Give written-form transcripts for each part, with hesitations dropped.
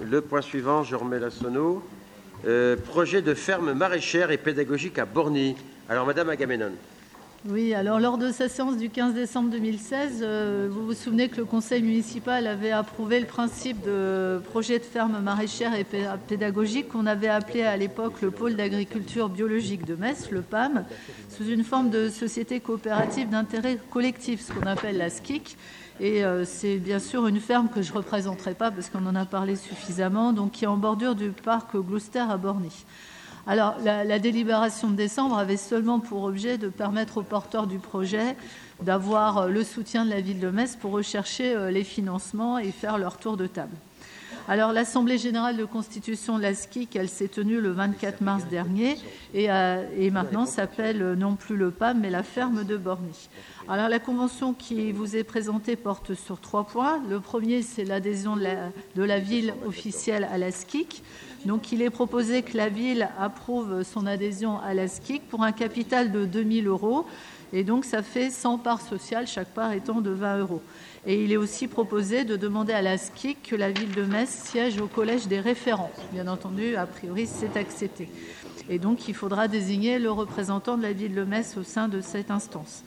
le point suivant, je remets la sono. Projet de ferme maraîchère et pédagogique à Borny. Alors, Madame Agamemnon. Oui, alors lors de sa séance du 15 décembre 2016, vous vous souvenez que le conseil municipal avait approuvé le principe de projet de ferme maraîchère et pédagogique qu'on avait appelé à l'époque le pôle d'agriculture biologique de Metz, le PAM, sous une forme de société coopérative d'intérêt collectif, ce qu'on appelle la SCIC. Et c'est bien sûr une ferme que je ne représenterai pas parce qu'on en a parlé suffisamment, donc qui est en bordure du parc Gloucester à Borny. Alors, la délibération de décembre avait seulement pour objet de permettre aux porteurs du projet d'avoir le soutien de la ville de Metz pour rechercher les financements et faire leur tour de table. Alors, l'Assemblée générale de constitution de la SCIC, elle s'est tenue le 24 mars dernier et maintenant s'appelle non plus le PAM, mais la ferme de Borny. Alors, la convention qui vous est présentée porte sur 3 points. Le premier, c'est l'adhésion de la ville officielle à la SCIC. Donc, il est proposé que la ville approuve son adhésion à la SCIC pour un capital de 2 000 €. Et donc, ça fait 100 parts sociales, chaque part étant de 20 €. Et il est aussi proposé de demander à la SCIC que la ville de Metz siège au collège des référents. Bien entendu, a priori, c'est accepté. Et donc, il faudra désigner le représentant de la ville de Metz au sein de cette instance.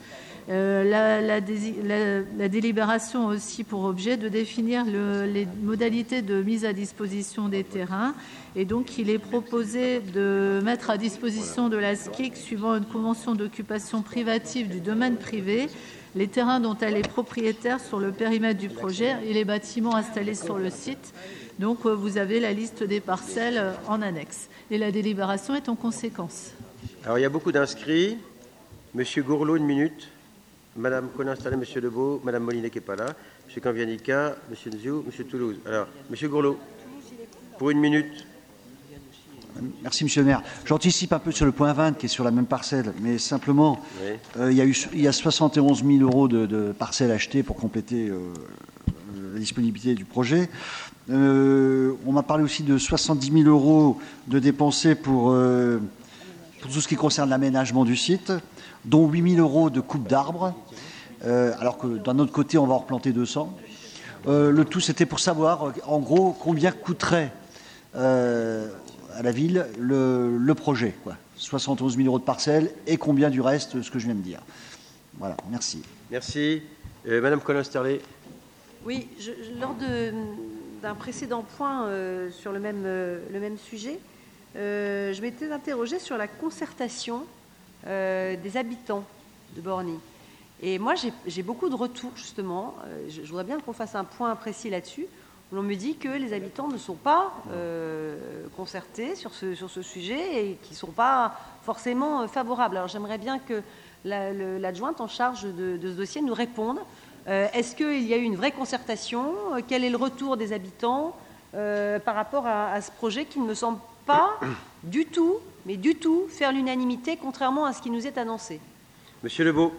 La délibération a aussi pour objet de définir les modalités de mise à disposition des terrains. Et donc, il est proposé de mettre à disposition de la SCIC, suivant une convention d'occupation privative du domaine privé, les terrains dont elle est propriétaire sur le périmètre du projet et les bâtiments installés sur le site. Donc, vous avez la liste des parcelles en annexe. Et la délibération est en conséquence. Alors, il y a beaucoup d'inscrits. Monsieur Gourlot, 1 minute. Madame Conin-Stallet, Monsieur Lebeau, Madame Molinet qui n'est pas là, Monsieur Canvianica, Monsieur Nziou, Monsieur Toulouse. Alors, Monsieur Gourlot, pour 1 minute. Merci, Monsieur le maire. J'anticipe un peu sur le point 20 qui est sur la même parcelle, mais simplement, oui. Il y a 71 000 € de parcelles achetées pour compléter la disponibilité du projet. On m'a parlé aussi de 70 000 € de dépensés pour tout ce qui concerne l'aménagement du site, dont 8 000 € de coupe d'arbres, alors que d'un autre côté, on va en replanter 200. Le tout, c'était pour savoir, en gros, combien coûterait à la ville le projet, quoi. 71 000 € de parcelles et combien du reste, ce que je viens de dire. Voilà, merci. Merci. Madame Conin-Stallet. Oui, lors d'un précédent point sur le même sujet, je m'étais interrogée sur la concertation des habitants de Borny. Et moi, j'ai beaucoup de retours, justement. Je voudrais bien qu'on fasse un point précis là-dessus. On me dit que les habitants ne sont pas concertés sur ce sujet et qui ne sont pas forcément favorables. Alors j'aimerais bien que l'adjointe en charge de ce dossier nous réponde. Est-ce qu'il y a eu une vraie concertation? Quel est le retour des habitants par rapport à ce projet qui ne me semble pas du tout, mais du tout, faire l'unanimité, contrairement à ce qui nous est annoncé? Monsieur Lebeau.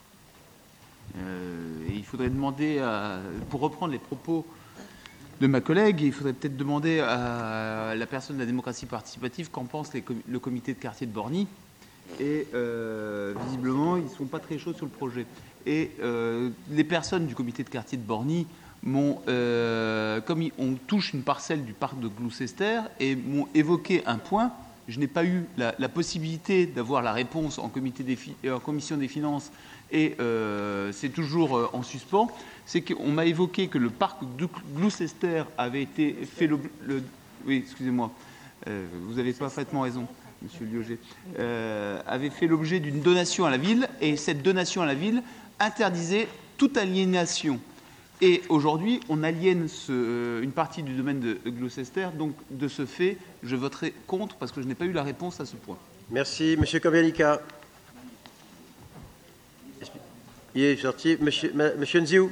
Il faudrait demander, pour reprendre les propos de ma collègue, il faudrait peut-être demander à la personne de la démocratie participative qu'en pense le comité de quartier de Borny. Et visiblement, ils ne sont pas très chauds sur le projet. Et les personnes du comité de quartier de Borny comme on touche une parcelle du parc de Gloucester, et m'ont évoqué un point. Je n'ai pas eu la possibilité d'avoir la réponse en commission des finances, et c'est toujours en suspens. C'est qu'on m'a évoqué que le parc de Gloucester avait été fait oui, excusez-moi, vous avez parfaitement raison, Monsieur Lioger, avait fait l'objet d'une donation à la ville, et cette donation à la ville interdisait toute aliénation. Et aujourd'hui, on aliène une partie du domaine de Gloucester. Donc, de ce fait, je voterai contre parce que je n'ai pas eu la réponse à ce point. Merci. Monsieur Canvianica. Il est sorti. Monsieur Nziou.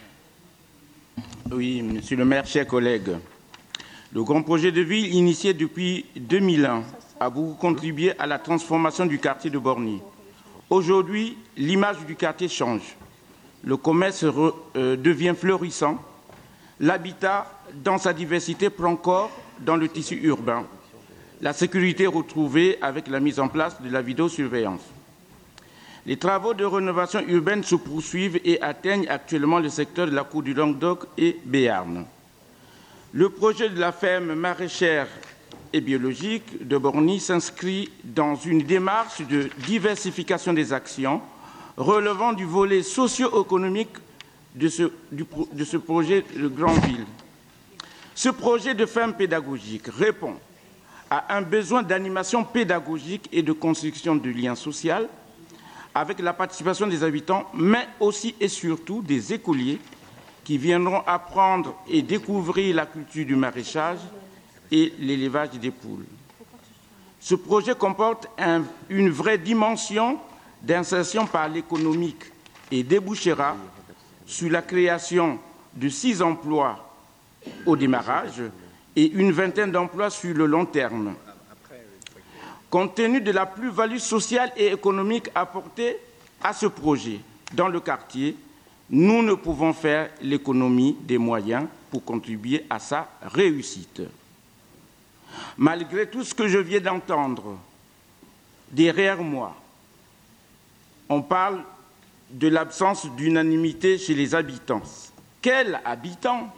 Oui, Monsieur le maire, chers collègues. Le grand projet de ville initié depuis 2001 a beaucoup contribué à la transformation du quartier de Borny. Aujourd'hui, l'image du quartier change. Le commerce devient florissant. L'habitat, dans sa diversité, prend corps dans le tissu urbain. La sécurité est retrouvée avec la mise en place de la vidéosurveillance. Les travaux de rénovation urbaine se poursuivent et atteignent actuellement le secteur de la Cour du Languedoc et Béarn. Le projet de la ferme maraîchère et biologique de Borny s'inscrit dans une démarche de diversification des actions relevant du volet socio-économique de ce projet de grande ville. Ce projet de ferme pédagogique répond à un besoin d'animation pédagogique et de construction de liens sociaux avec la participation des habitants, mais aussi et surtout des écoliers qui viendront apprendre et découvrir la culture du maraîchage et l'élevage des poules. Ce projet comporte une vraie dimension d'insertion par l'économique et débouchera sur la création de 6 emplois au démarrage et une vingtaine d'emplois sur le long terme. Compte tenu de la plus-value sociale et économique apportée à ce projet dans le quartier, nous ne pouvons faire l'économie des moyens pour contribuer à sa réussite. Malgré tout ce que je viens d'entendre, derrière moi, on parle de l'absence d'unanimité chez les habitants. Quels habitants?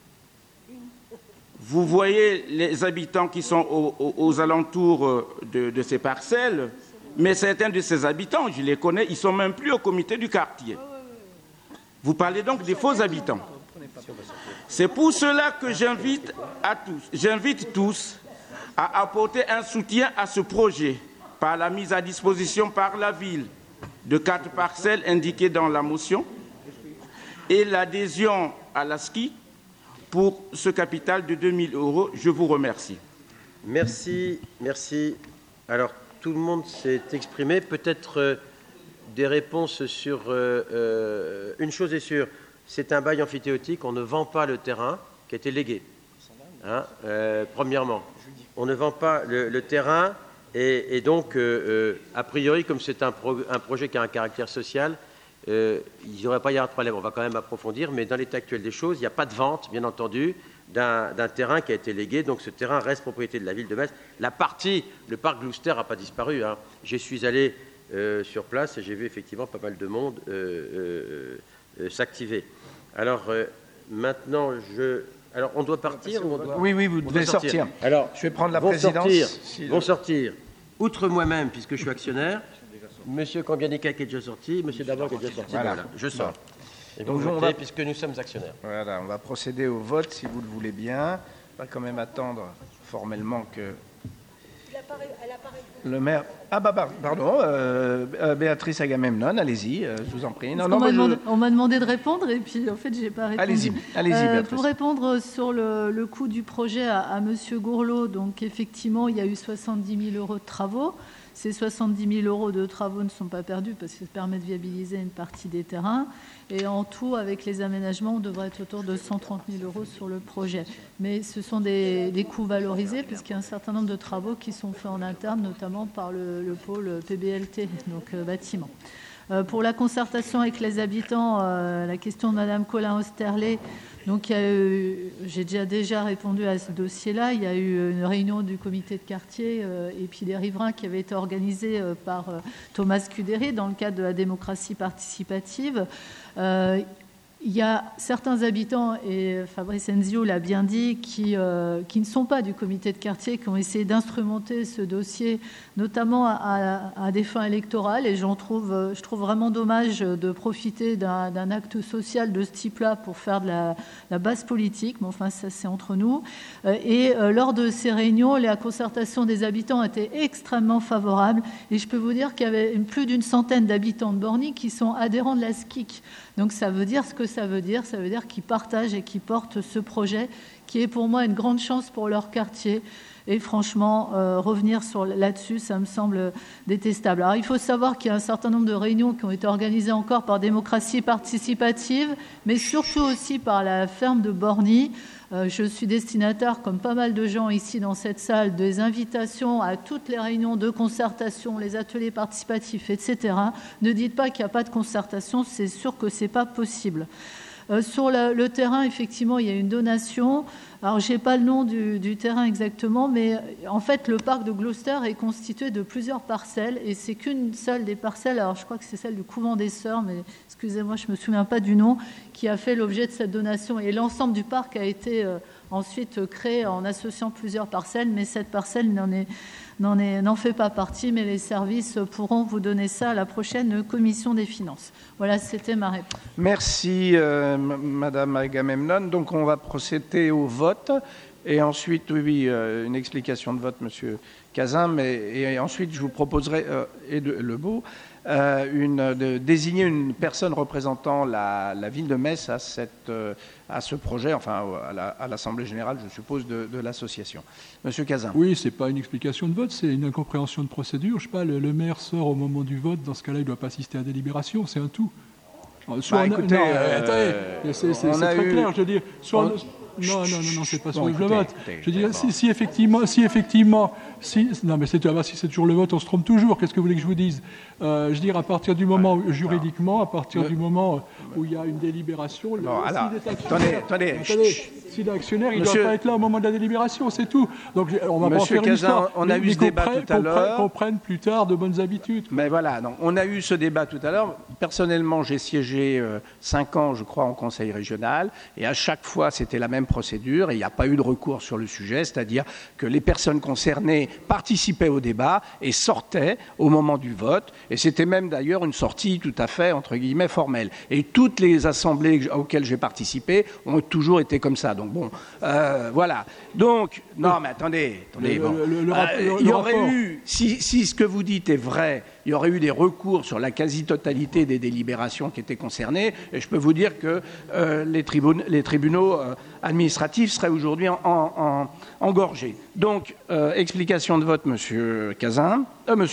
Vous voyez les habitants qui sont aux alentours de ces parcelles, mais certains de ces habitants, je les connais, ils ne sont même plus au comité du quartier. Vous parlez donc des faux habitants. C'est pour cela que j'invite tous à apporter un soutien à ce projet par la mise à disposition par la ville de 4 parcelles indiquées dans la motion et l'adhésion à la SCI pour ce capital de 2 000 €. Je vous remercie. Merci, merci. Alors, tout le monde s'est exprimé. Peut-être des réponses sur... une chose est sûre, c'est un bail amphithéotique. On ne vend pas le terrain qui a été légué. Hein, premièrement, on ne vend pas le terrain. Et donc, a priori, comme c'est un projet qui a un caractère social, il n'y aurait pas y avoir de problème. On va quand même approfondir, mais dans l'état actuel des choses, il n'y a pas de vente, bien entendu, d'un terrain qui a été légué. Donc ce terrain reste propriété de la ville de Metz. Le parc Gloucester n'a pas disparu. Hein. Je suis allé sur place et j'ai vu effectivement pas mal de monde s'activer. Alors maintenant, alors on doit partir ou on doit... Oui, vous devez sortir. Alors, je vais prendre la présidence. Vont sortir, outre moi-même, puisque je suis actionnaire, Monsieur Cambianica qui est déjà sorti, Monsieur Davant qui est déjà sorti. Voilà, je sors. Et vous votez, puisque nous sommes actionnaires. Voilà, on va procéder au vote, si vous le voulez bien. On va quand même attendre formellement que le maire... Ah pardon, Béatrice Agamemnon, allez-y, je vous en prie. On m'a demandé de répondre et puis en fait, je n'ai pas répondu. Allez-y, Béatrice. Pour répondre sur le coût du projet à Monsieur Gourlot, donc effectivement, il y a eu 70 000 € de travaux. Ces 70 000 € de travaux ne sont pas perdus parce que ça permet de viabiliser une partie des terrains. Et en tout, avec les aménagements, on devrait être autour de 130 000 € sur le projet. Mais ce sont des coûts valorisés puisqu'il y a un certain nombre de travaux qui sont faits en interne, notamment par le pôle PBLT, donc bâtiment. Pour la concertation avec les habitants, la question de Mme Colin-Osterlé, donc j'ai déjà répondu à ce dossier-là. Il y a eu une réunion du comité de quartier et puis des riverains qui avait été organisée par Thomas Scudéry dans le cadre de la démocratie participative. Il y a certains habitants, et Fabrice Enzio l'a bien dit, qui ne sont pas du comité de quartier, qui ont essayé d'instrumenter ce dossier, notamment à des fins électorales. Et je trouve vraiment dommage de profiter d'un acte social de ce type-là pour faire de la base politique. Mais enfin, ça, c'est entre nous. Et lors de ces réunions, la concertation des habitants était extrêmement favorable. Et je peux vous dire qu'il y avait plus d'une centaine d'habitants de Borny qui sont adhérents de la SCIC. Donc ça veut dire ce que ça veut dire qu'ils partagent et qu'ils portent ce projet qui est pour moi une grande chance pour leur quartier. Et franchement, revenir là-dessus, ça me semble détestable. Alors il faut savoir qu'il y a un certain nombre de réunions qui ont été organisées encore par démocratie participative, mais surtout aussi par la ferme de Borny. Je suis destinataire, comme pas mal de gens ici dans cette salle, des invitations à toutes les réunions de concertation, les ateliers participatifs, etc. Ne dites pas qu'il n'y a pas de concertation, c'est sûr que ce n'est pas possible. Sur le terrain, effectivement, il y a une donation. Alors, je n'ai pas le nom du terrain exactement, mais en fait, le parc de Gloucester est constitué de plusieurs parcelles et c'est qu'une seule des parcelles, alors je crois que c'est celle du couvent des Sœurs, mais excusez-moi, je ne me souviens pas du nom, qui a fait l'objet de cette donation. Et l'ensemble du parc a été ensuite créé en associant plusieurs parcelles, mais cette parcelle n'en fait pas partie, mais les services pourront vous donner ça à la prochaine commission des finances. Voilà, c'était ma réponse. Merci, Madame Agamemnon. Donc, on va procéder au vote. Et ensuite, oui, une explication de vote, Monsieur Cazin. Et ensuite, je vous proposerai, et Lebeau, de désigner une personne représentant la ville de Metz à ce projet, enfin à l'Assemblée générale, je suppose, de l'association. Monsieur Cazin. Oui, ce n'est pas une explication de vote, c'est une incompréhension de procédure. Je ne sais pas, le maire sort au moment du vote, dans ce cas-là, il ne doit pas assister à délibération, c'est un tout. Écoutez, attendez, c'est très clair, je veux dire, soit... Non, c'est pas sur le vote. Je veux dire, si effectivement, non, mais si c'est toujours le vote, on se trompe toujours. Qu'est-ce que vous voulez que je vous dise ? Je veux dire, à partir du moment, juridiquement, à partir du moment où il y a une délibération, s'il est actionnaire, il ne doit pas être là au moment de la délibération, c'est tout. Donc, on va pas faire une histoire. On a eu ce débat tout à l'heure. Qu'on prenne plus tard de bonnes habitudes. Mais voilà, donc, on a eu ce débat tout à l'heure. Personnellement, j'ai siégé 5 ans, je crois, en conseil régional, et à chaque fois, c'était la même procédure, et il n'y a pas eu de recours sur le sujet, c'est-à-dire que les personnes concernées participaient au débat et sortaient au moment du vote, et c'était même d'ailleurs une sortie tout à fait, entre guillemets, formelle. Et toutes les assemblées auxquelles j'ai participé ont toujours été comme ça. Donc bon, voilà. Donc, non, mais attendez. Il y aurait eu, si ce que vous dites est vrai, il y aurait eu des recours sur la quasi-totalité des délibérations qui étaient concernées, et je peux vous dire que les tribunaux administratifs seraient aujourd'hui engorgés. Donc, explication de vote, Monsieur Cazin,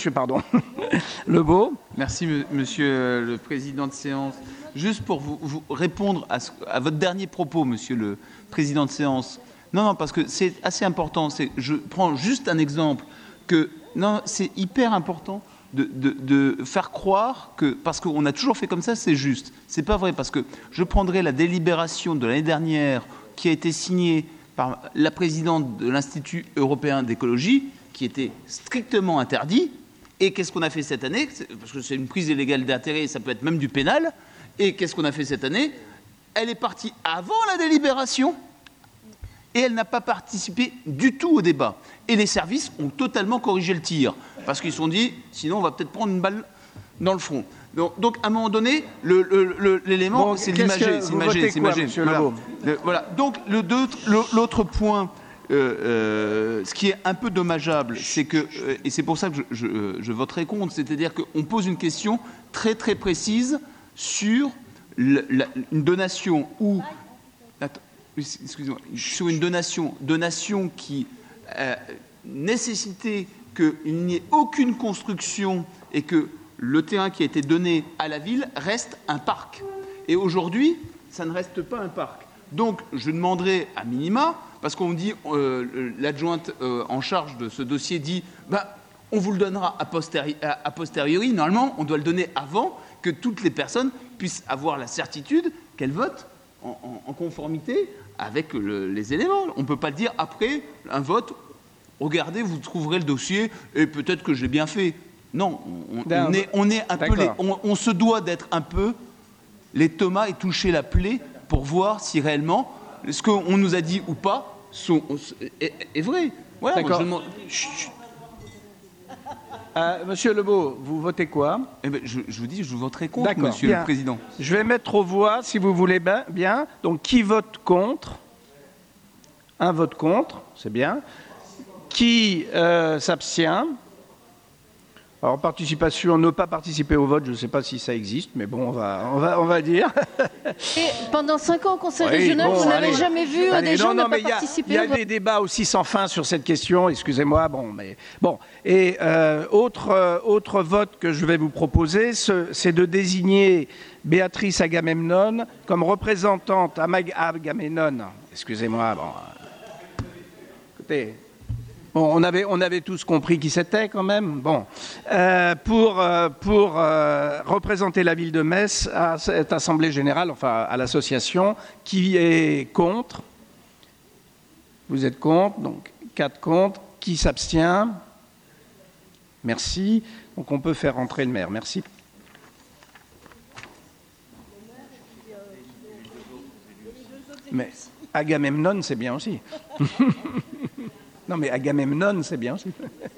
Lebeau. Merci, Monsieur le Président de séance. Juste pour vous répondre à votre dernier propos, Monsieur le Président de séance. Non, parce que c'est assez important. Je prends juste un exemple c'est hyper important de faire croire que, parce qu'on a toujours fait comme ça, c'est juste. C'est pas vrai, parce que je prendrai la délibération de l'année dernière qui a été signée par la présidente de l'Institut européen d'écologie, qui était strictement interdit. Et qu'est-ce qu'on a fait cette année ? Parce que c'est une prise illégale d'intérêt, ça peut être même du pénal. Et qu'est-ce qu'on a fait cette année ? Elle est partie avant la délibération et elle n'a pas participé du tout au débat. Et les services ont totalement corrigé le tir, parce qu'ils se sont dit, sinon on va peut-être prendre une balle dans le front. Donc à un moment donné, l'élément, c'est l'imagé. Voilà. Donc l'autre point, ce qui est un peu dommageable, c'est que, et c'est pour ça que je voterai contre, c'est-à-dire qu'on pose une question très très précise sur une donation ou... Excusez-moi, sur une donation qui nécessitait qu'il n'y ait aucune construction et que le terrain qui a été donné à la ville reste un parc. Et aujourd'hui, ça ne reste pas un parc. Donc, je demanderai à minima, parce qu'on me dit, l'adjointe en charge de ce dossier dit, on vous le donnera a posteriori. Normalement, on doit le donner avant que toutes les personnes puissent avoir la certitude qu'elles votent en conformité avec les éléments. On ne peut pas le dire après un vote, regardez, vous trouverez le dossier et peut-être que j'ai bien fait. Non, on est un peu on se doit d'être un peu les Thomas et toucher la plaie pour voir si réellement ce qu'on nous a dit ou pas est vrai. Voilà, d'accord. Monsieur Lebeau, vous votez quoi ? Je vous dis, je voterai contre, Monsieur le Président. Je vais mettre aux voix, si vous voulez bien. Donc, qui vote contre ? Un vote contre, c'est bien. Qui s'abstient ? Alors, participation, ne pas participer au vote, je ne sais pas si ça existe, mais bon, on va dire. Et pendant 5 ans au Conseil régional, vous n'avez jamais vu des gens ne pas participer au vote ? Il y a des débats aussi sans fin sur cette question, excusez-moi. Et autre vote que je vais vous proposer, c'est de désigner Béatrice Agamemnon comme représentante Agamemnon. Excusez-moi. Écoutez. On avait tous compris qui c'était quand même. Pour représenter la ville de Metz à cette assemblée générale, enfin à l'association, qui est contre. Vous êtes contre, donc 4 contre. Qui s'abstient ? Merci. Donc on peut faire rentrer le maire. Merci. Mais Agamemnon, c'est bien aussi. Non, mais Agamemnon, c'est bien aussi.